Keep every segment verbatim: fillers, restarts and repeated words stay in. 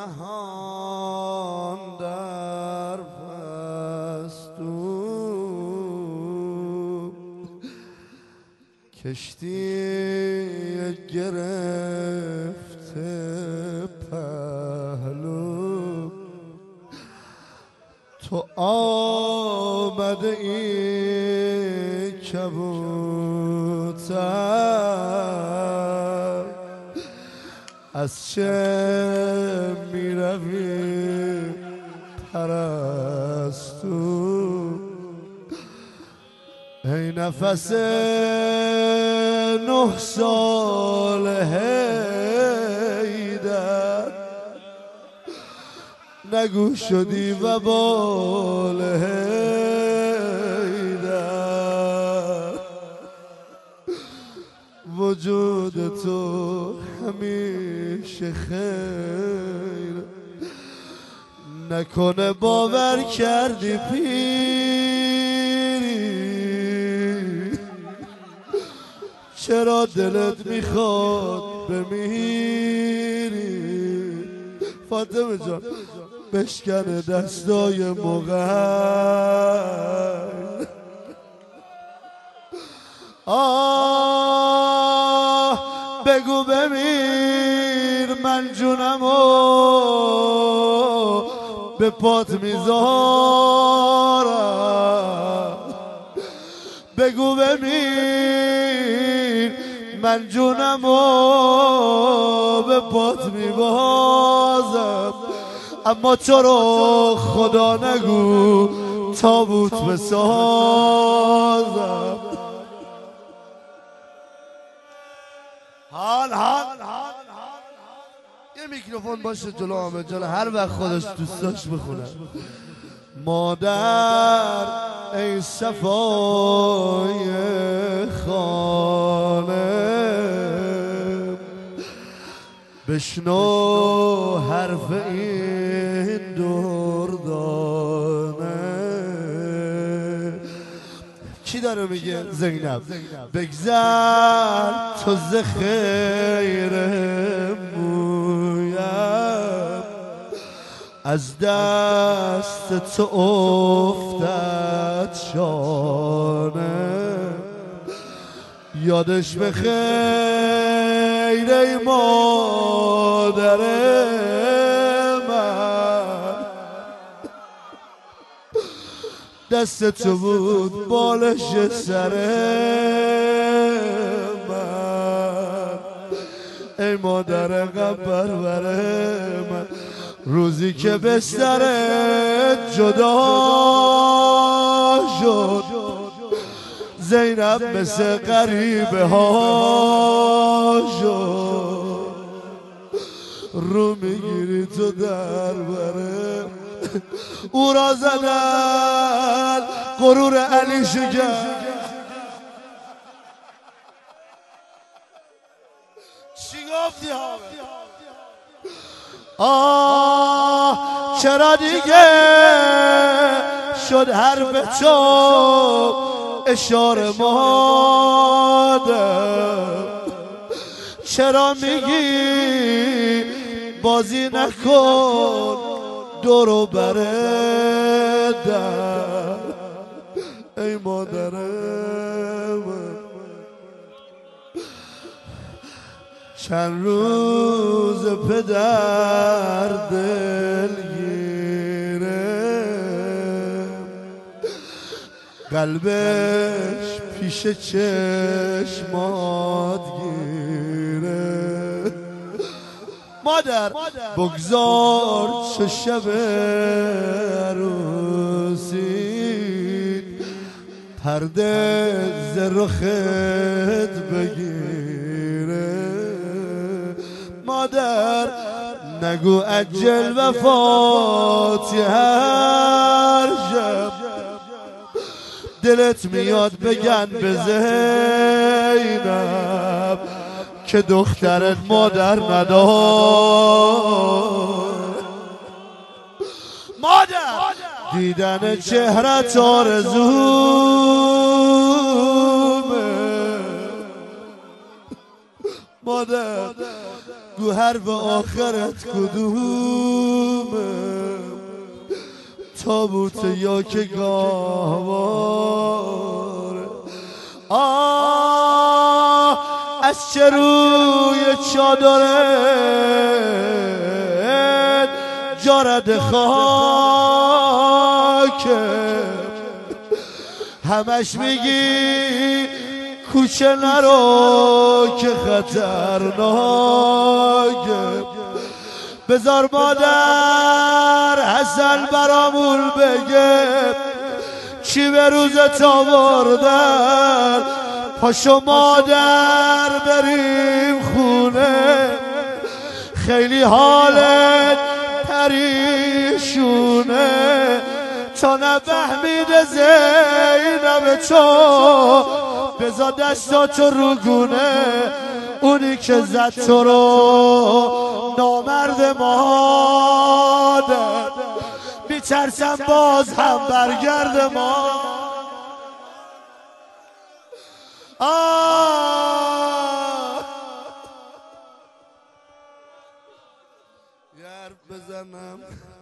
نهان در پستو کشتی گرفته پهلو تو آمده ای کبوتر از چه می روی پرستو ای نفس نه سال حیدر نگو شدی و بال حیدر وجود تو همیشه خیر نکنه باور کردی پیری چرا دلت میخواد بمیری فاطمه جان بشکنه دستای مغیر آه بگو بمیر من جونمو به پات میذارم بگو بمیر من جونمو به پات میبازم اما تو رو خدا نگو تابوت بسازم حال حال یه میکروفون باشه جلو همه جلو هر وقت خودش دوست داشت بخونه مادر ای صفای خانه بشنو حرف این دردانه چی داره میگه زینب بگذر تو ز خیر مویم از دست تو افتد شانه یادش به خیر ای مادر من دست تو بود بالش سر من ای مادر قبر من روزی که بسترت جدا شد زینب مثل غریبه ها شد رو میگیری تو در بره او را زدن غرور علی شکر چی گفتی ها آه چرا دیگه شد حرف تو اشاره مادر چرا میگی بازی نکن دورو بردن ای مادر من چند روز پدر دلگیره قلبش پیش چشمات گیره مادر بگذار چه شب عروسی پرده ز رخت بگیره مادر نگو اجل وفاتی هر شب دلت میاد بگن به زینب که دخترت مادر ندار مادر دیدن چهرت آرزومه مادر گو حرف آخرت کدومه؟ تابوت یا که گاهواره؟ آه از چه روی چادرت جارد خاکه؟ همش میگی کوچه نرو که خطرناکه. بذار مادر حسن برامون بگه چی به روزت آوردن. پاشو مادر بریم خونه، خیلی حالت پریشونه. تا نفهمیده زینب تو بذار دستاتو رو گونه. اونی که زد تو رو نامرد مادر، میترسم باز هم برگرد ما. آه یه حرف بزنم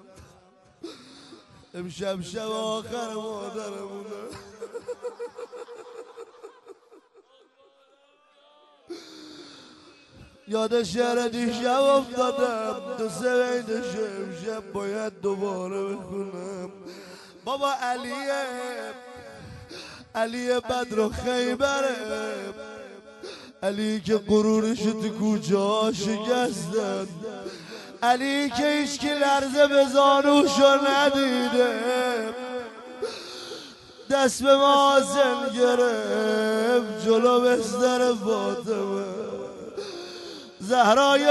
امشب شب آخر مادرمونه. یاد شعر دیشب افتادم، دو سه بیتش امشب باید دوباره بخونم. بابا علیه علی بدر و خیبره، علی که غرورشو تو کوچه ها شکستن، علی که هیچکی لرزه به زانوشو ندیده، دست به مازن گرفت جلو بستر فاطمه. زهرای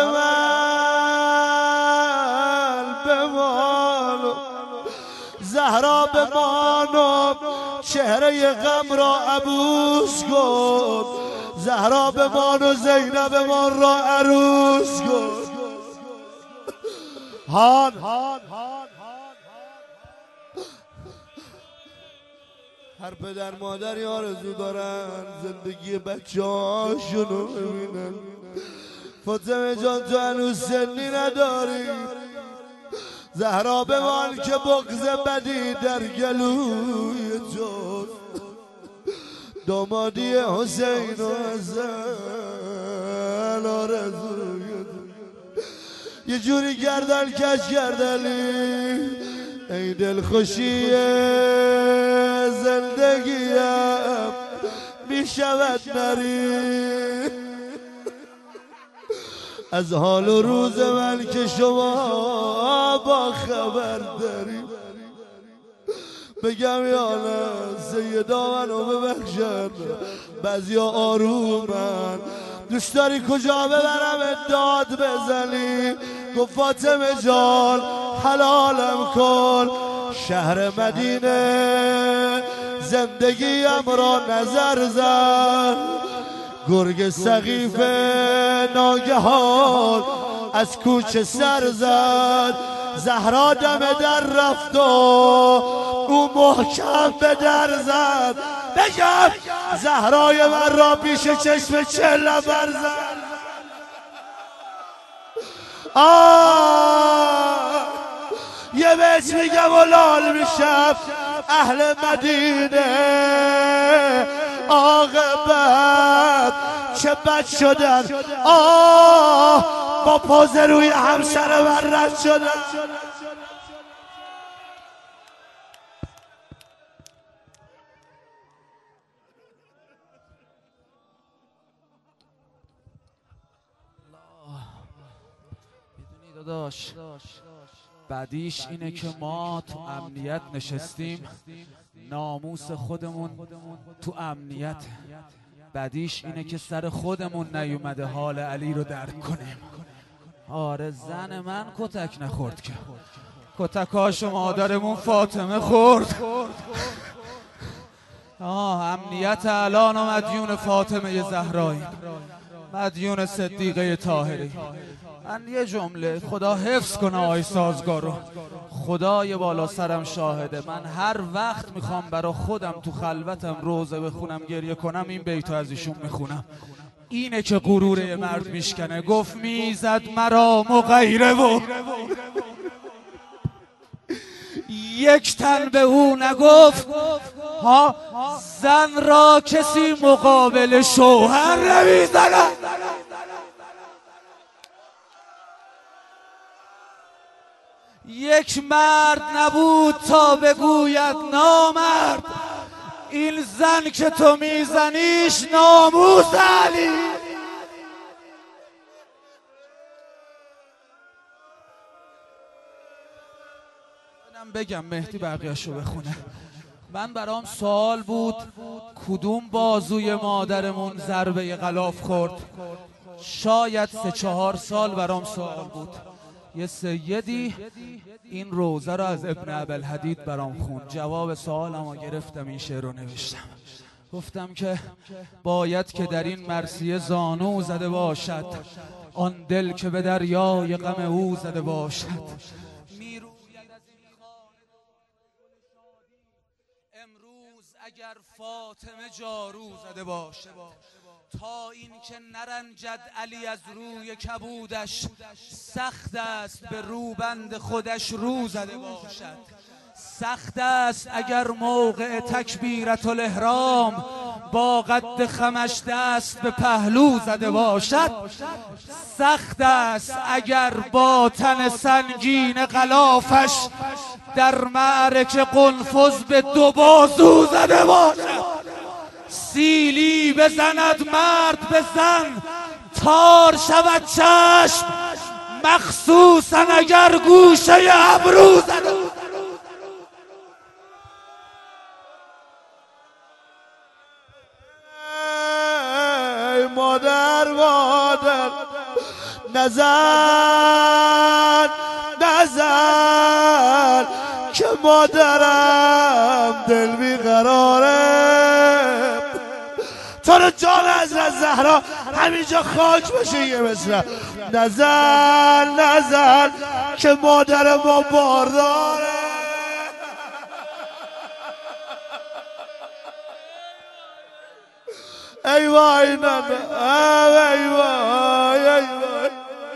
من بمانو، زهرا بمانو، چهره غم را عبوس کن. زهرا بمانو، زینب من را عروس کن. هان هر پدر مادری آرزو دارن زندگی بچه هاشونو ببینن. فاطمه جان تو هنوز سنی نداری، زهرا بمان که بغض بدی در گلوی تو. دامادی حسین و حسن آرزوی تو. یه جوری گردن کش کردلی ای دل خوشی زندگیم میشود نری. از حال و روز من که شما با خبر داری. بگم یا نه سیدا منو ببخشن، بعضیا آرومن، دوست داری کجا ببرم داد بزنی؟ گفت فاطمه جان حلالم کن، شهر مدینه زندگیم را نظر زن. گرگ سقیف ناگهان از کوچه سر زد، زهرا دم در رفت و او محکم به در زد. بگم زهرای من را پیش چشم چه لبر زد. آه یه بیت میگم و لال میشم، اهل مدینه عاقبت چه بد شدن. آه با پاز روی همسر من رد شدن. میدونی داداش بعدیش اینه که ما تو امنیت نشستیم، ناموس خودمون تو امنیت. بعدیش اینه که سر خودمون نیومده حال علی رو درک کنیم. آره زن من کتک نخورد که کتکاشو مادرمون فاطمه خورد. آه امنیت الان و مدیون فاطمه زهرایی، مدیون صدیقه طاهری. من یه جمله، خدا حفظ کنه آی سازگارو، خدای بالا سرم شاهده، من هر وقت میخوام برا خودم تو خلوتم روزه بخونم گریه کنم این بیتو از ایشون میخونم. اینه که غرور مرد میشکنه. گفت میزد مرا مغیره و یک تن به او نگفت ها زن را کسی مقابل شوهر نمیزند. یک مرد نبود تا بگوید نامرد این زن که تو میزنیش ناموس علی. منم بگم مهدی بقیه‌شو بخونه. من برام سوال بود کدوم بازوی مادرمون ضربه غلاف خورد. شاید سه چهار سال برام سوال بود. یه سیدی این روزه رو از ابن ابوالحدید برام خوند. جواب سوالمو گرفتم، این شعر رو نوشتم. گفتم که باید که در این مرثیه زانو زده باشد آن دل که به دریای غم او زده باشد. امروز اگر فاطمه جارو زده باشد تا این که نرنجد علی از روی کبودش سخت است به روبند خودش رو زده باشد. سخت است اگر موقع تکبیرت الاحرام با قد خمش دست به پهلو زده باشد. سخت است اگر با تن سنگین غلافش در معرکه قنفذ به دو بازو زده باشد. سیلی بزند مرد به زن تار شود چشم مخصوصا اگر گوشه ابرو زده. ای مادر مادر نزن نزن که مادرم دل بیقراره. تو رو جان حضرت زهرا همینجا خاک باشه یه مثل نزن نزن که مادر ما بارداره. ای وای ننه ای وای ای وای.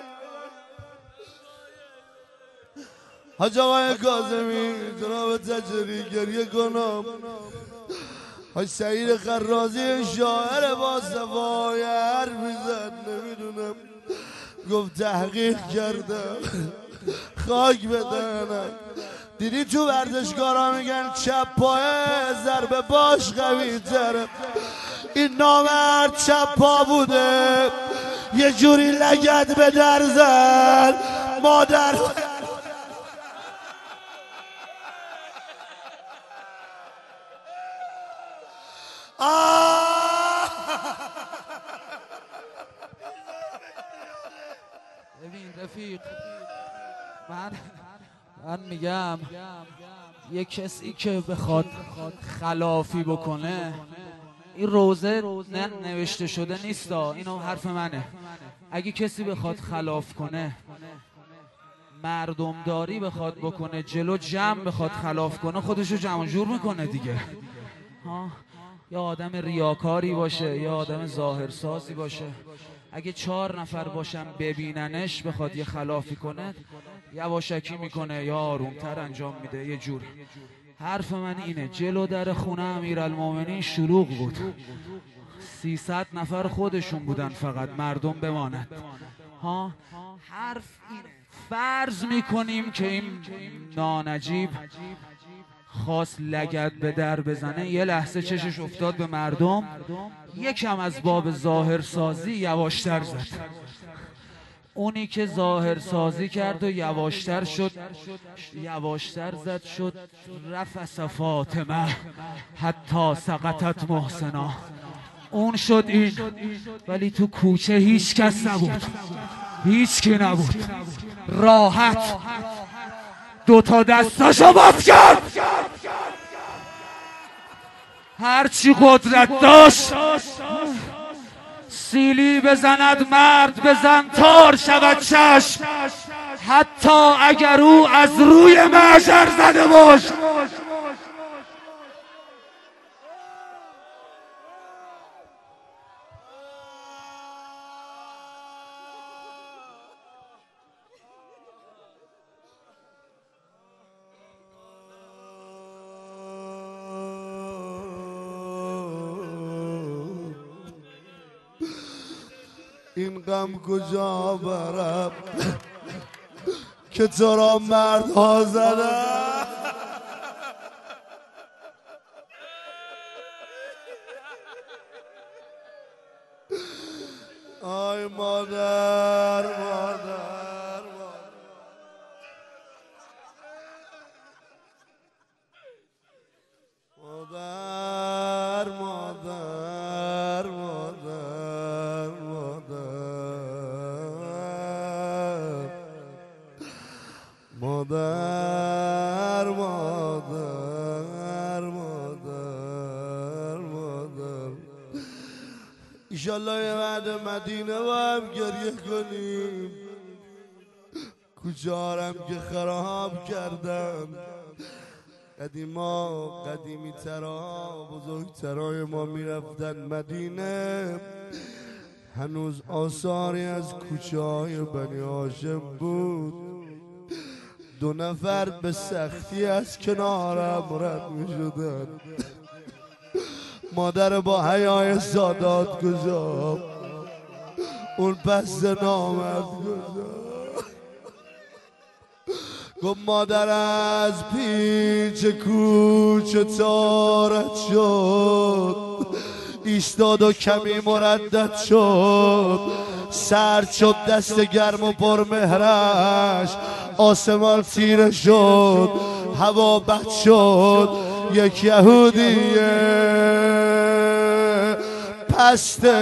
حاج آقای کاظمی جناب تجری گریه کنم. حاج سعید خرازی شاعر با صفای حرف میزد نمیدونم گفت تحقیق کردم خاک بدنم. دیدی تو ورزشکارا میگن چپ پای ضربه باش قوی تره. این نامرد چپ پا بوده یه جوری لگد به در زد مادر. ببین رفیق من من میگم یه کسی که بخواد خلافی بکنه این روزه نه نوشته شده نیست، اینو حرف منه. اگه کسی بخواد خلاف کنه مردمداری بخواد بکنه جلو جمع بخواد خلاف کنه خودشو جمع جور میکنه دیگه. ها یا آدم ریاکاری باشه یا آدم ظاهرسازی باشه. اگه چهار نفر باشن ببیننش بخواد یه خلافی کنه یواشکی میکنه یا آرومتر انجام میده یه جور. حرف من اینه جلو در خونه امیرالمومنین شلوغ بود. سیصد نفر خودشون بودن فقط مردم بماند. ها حرف اینه فرض میکنیم که این نانجیب خواست لگد به در بزنه یه لحظه چشش افتاد به مردم یکم از باب ظاهرسازی یواشتر زد. اونی که ظاهرسازی کرد و یواشتر شد یواشتر زد شد رفس فاطمه حتی سقطت محسنا. اون شد این. ولی تو کوچه هیچ کس نبود هیچ کی نبود. راحت دوتا دستاشو باز کرد هرچی قدرت داشت. سیلی بزند مرد بزن تار شود چشم حتی اگر او از روی محشر زده باش. این غم کجا برم که تو را مردها زدن. آی مادر مادر مادر مادر مادر مادر مادر مادر مادر مادر ایشالله یه بعد مدینه با هم گریه کنیم. کجارم که خراب کردم. قدیما قدیمی ترا بزرگترای ما میرفتن مدینه. هنوز آثاری از کوچه های بنی هاشم بود. دو نفر به سختی از کنارم رد می شدن. مادر با حیای سادات گذار اون پس نامد گذار. گفت مادر از پیچ کوچه تارت شد. ایستاد و کمی مردد شد. سرد شد دست گرم و پرمهرش. آسمان تیره شد. هوا بد شد. یک یهودیه پسته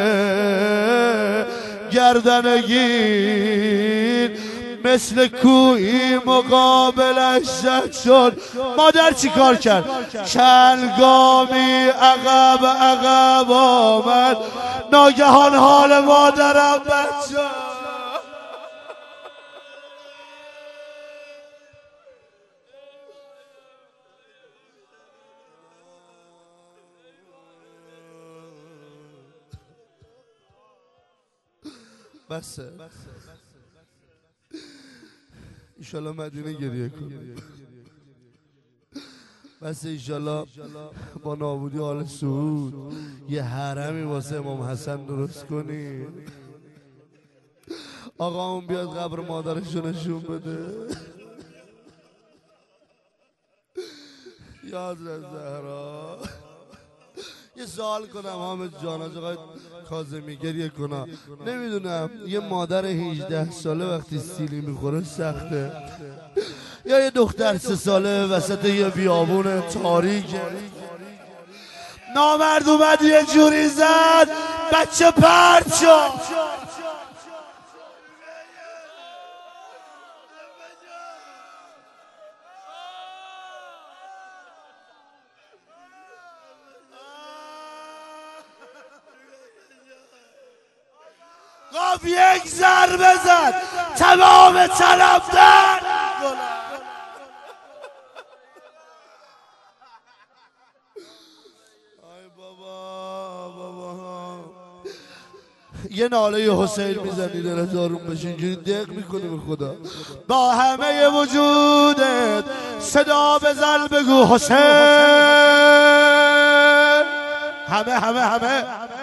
گردنگیر مثل کوهی مقابلش زد شد. مادر چی کار کرد؟ چند گامی عقب عقب آمد. ناگهان حال مادرم بد شد. بسه ایشالله مدینه گریه کنه. بس ایشالله با نابودی آل سعود یه حرمی واسه امام حسن درست کنی. آقا اون بیاد قبر مادرشو نشون بده. یا حضرت زهرا یه سوال کنم حامد جان از آقای کاظمی گریه کنم. نمیدونم یه مادر هجده ساله وقتی سیلی میخوره سخته یا یه دختر سه ساله وسط یه بیابون تاریکه نامرد اومد یه جوری زد بچه پرد شد. گفت یک ضربه زد تمام طرفدار. آی بابا بابا یه ناله حسین میزنی دلت آروم بشه. اینجوری دق میکنی به خدا. با همه وجودت صدا بزن بگو حسین. همه همه همه